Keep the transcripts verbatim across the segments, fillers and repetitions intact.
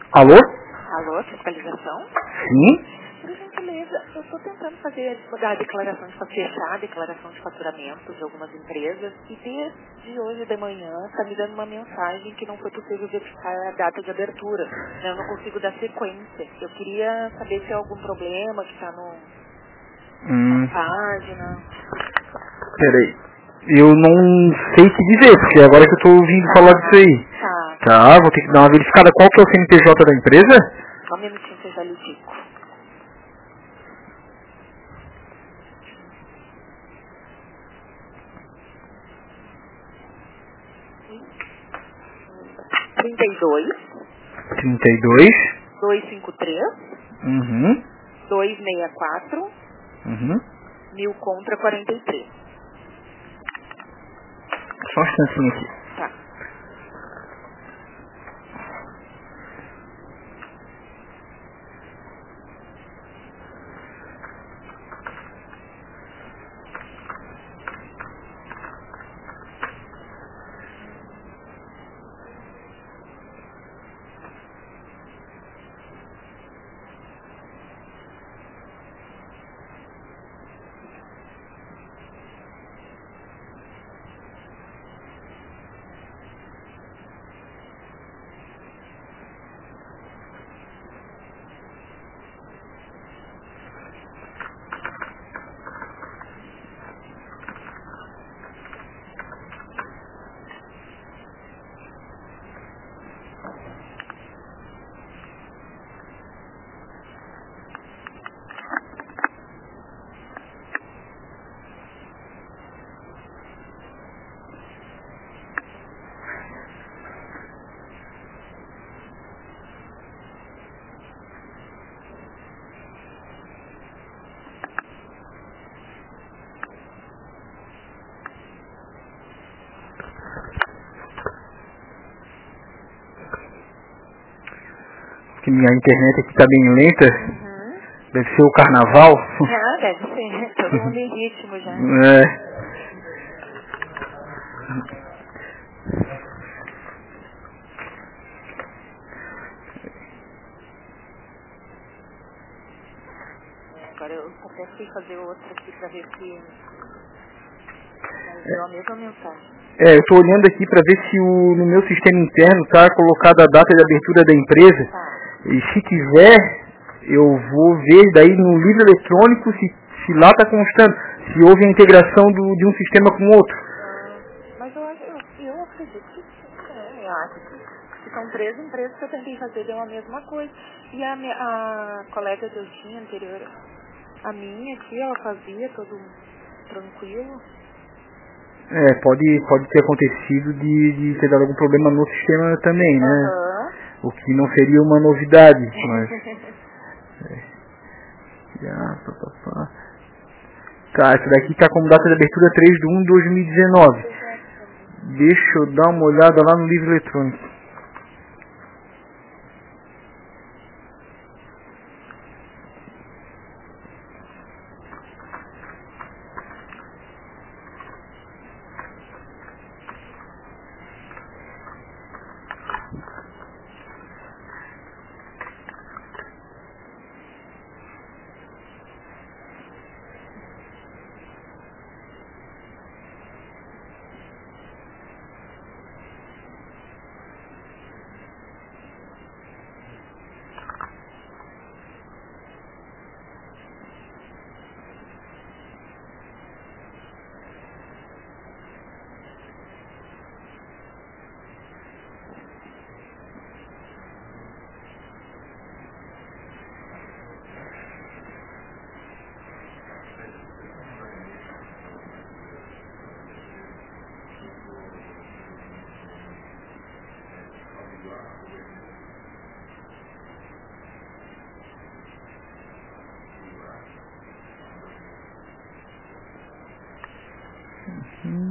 Alô? Alô, fiscalização? Sim? Por gentileza, eu estou tentando fazer a declaração de fechar a declaração de faturamento de algumas empresas e desde hoje de manhã está me dando uma mensagem que não foi possível verificar a data de abertura. Eu não consigo dar sequência. Eu queria saber se há algum problema que está no, Hum, na página. peraí. Eu não sei te dizer, porque agora que eu tô ouvindo falar disso aí. Tá, Tá, vou ter que dar uma verificada. Qual que é o C N P J da empresa? só um minutinho que eu já lhe digo. trinta e dois, trinta e dois. duzentos e cinquenta e três, Uhum. duzentos e sessenta e quatro, Uhum. mil contra quarenta e três. Só um instantinho aqui. Tá. Que minha internet aqui tá bem lenta. Uhum. Deve ser o carnaval. Ah, deve ser. Todo mundo em ritmo já. É. Agora eu até fui fazer outra aqui pra ver se mas deu a mesma mensagem. É, eu tô olhando aqui pra ver se o, no meu sistema interno tá colocada a data de abertura da empresa. Tá. E se tiver, eu vou ver daí no livro eletrônico se, se lá tá constando. Se houve a integração do, de um sistema com outro. Ah, mas eu acho, eu, eu acredito que sim, né? Eu acho que, que são três empresas que eu tentei fazer, deu a mesma coisa. E a, minha, a colega que eu tinha anterior, a minha aqui, ela fazia tudo tranquilo. É, pode, pode ter acontecido de, de ter dado algum problema no sistema também, né? Aham. O que não seria uma novidade, mas... Ah, pá, pá, pá. Tá, essa daqui tá como data de abertura três de um de dois mil e dezenove. Deixa eu dar uma olhada lá no livro eletrônico. Hum.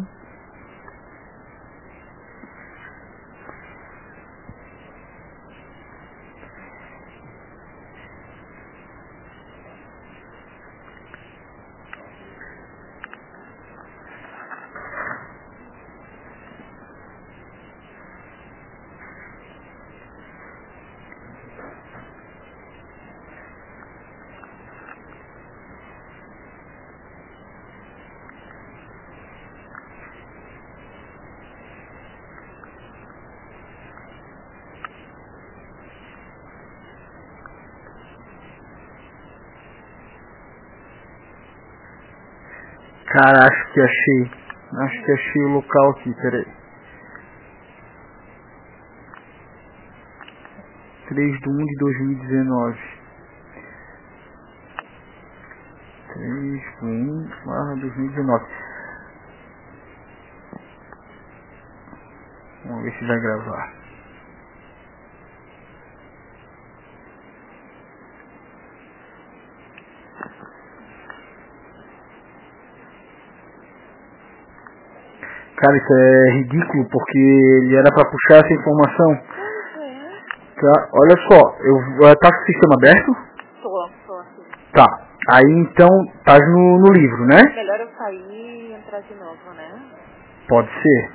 Cara, acho que achei. Acho que achei o local aqui, peraí. três de um de dois mil e dezenove. três de um barra dois mil e dezenove. Vamos ver se vai gravar. Cara, isso é ridículo, porque ele era pra puxar essa informação. Tá, olha só, eu, tá com o sistema aberto? Tô, tô aqui. Tá, aí então tá no, no livro, né? Melhor eu sair e entrar de novo, né? Pode ser.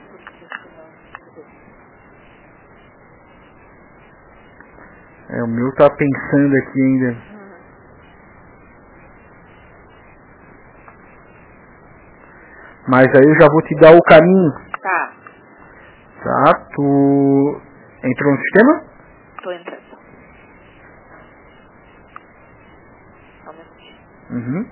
É, o meu tá pensando aqui ainda. Uhum. Mas aí eu já vou te dar o caminho. Tá. Tá, tu entrou no sistema? Tô entrando. Só um minutinho. Uhum.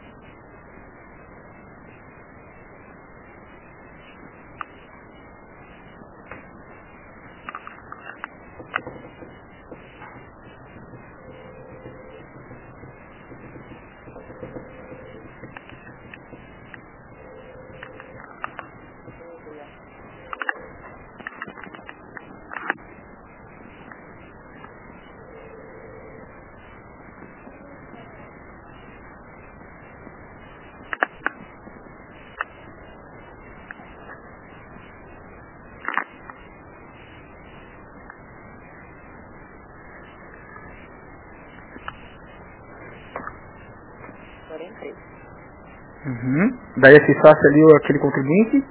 Agora entrei. Uhum. Daí acessasse ali o- aquele contribuinte?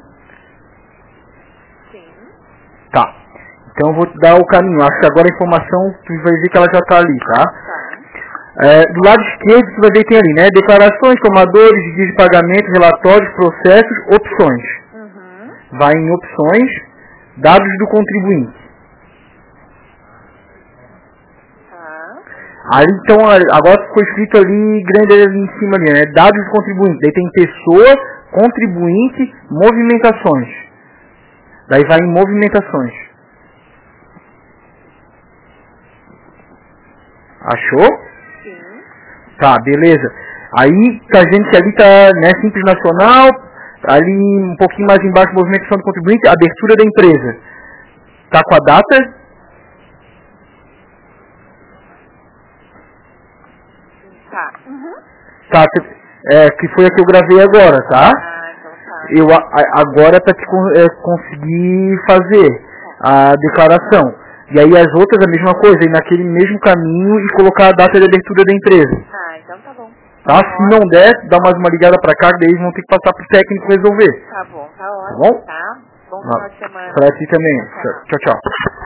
Sim. Tá. Então eu vou te dar o caminho. Acho que agora a informação, tu vai ver que ela já tá ali, tá? Tá. É, do lado esquerdo tu vai ver que tem ali, né? Declarações, tomadores, guias de pagamento, relatórios, processos, opções. Uhum. Vai em opções, dados do contribuinte. Tá. Aí então, agora ficou escrito ali, grande ali em cima ali, né? Dados do contribuinte. Daí tem pessoa, contribuinte, movimentações. Daí vai em movimentações. Achou? Sim. Tá, beleza. Aí tá vendo que ali tá, né, Simples Nacional, ali um pouquinho mais embaixo, movimentação do contribuinte, abertura da empresa. Tá com a data? Tá. Uhum. Tá, é, que foi a que eu gravei agora, tá? Ah, então tá. Eu a- a- agora para te con- é, conseguir fazer a declaração. E aí as outras a mesma coisa, ir naquele mesmo caminho e colocar a data de abertura da empresa. Ah, então tá bom. Tá? Se não der, dá mais uma ligada pra cá, daí eles vão ter que passar pro técnico resolver. Tá bom, tá ótimo. bom? Tá? Bom Ah, final de semana. pra ti também. Tchau. Tchau, tchau.